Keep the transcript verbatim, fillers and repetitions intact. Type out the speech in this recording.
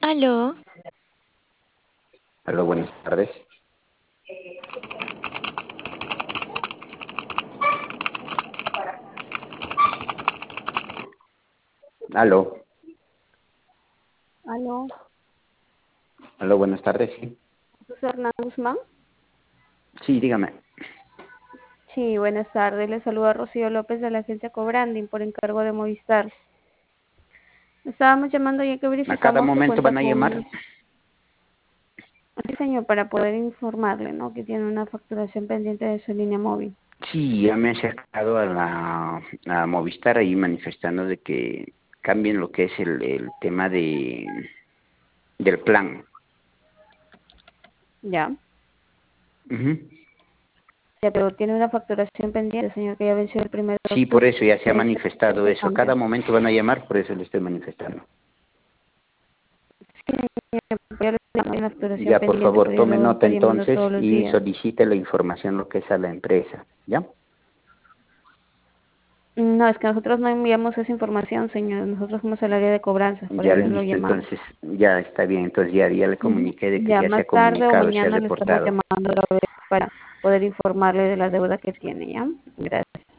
Aló. Aló, buenas tardes. Aló. Aló. Aló, buenas tardes, sí. ¿Es Hernán Guzmán? Sí, dígame. Sí, buenas tardes. Le saluda Rocío López de la agencia Cobranding por encargo de Movistar. Estábamos llamando ya que A cada verificamos su momento cuenta van a llamar. con... Sí, señor, para poder informarle, ¿no? Que tiene una facturación pendiente de su línea móvil. Sí, ya me he acercado a la a Movistar ahí manifestando de que cambien lo que es el, el tema de del plan. Ya. Ujú. Ya, pero tiene una facturación pendiente, señor, que ya venció el primero de Sí, por octubre. eso ya se ha Es manifestado de eso. A cambio. cada momento van a llamar, por eso le estoy manifestando. Sí, señor, ya le tengo una facturación Ya, por pendiente, favor, pero ya tome lo vamos a nota estar llamando entonces todos los y días. solicite la información lo que es a la empresa, ¿ya? No, es que nosotros no enviamos esa información, señor. Nosotros somos el área de cobranzas, por Ya eso lo listo, llamamos. entonces ya está bien, entonces ya, ya le Ujú. comuniqué de que Ya ya se más ha tarde o comunicado, se ha mañana le estamos reportado. llamando otra vez para poder informarle de la deuda que tiene, ¿ya? Gracias.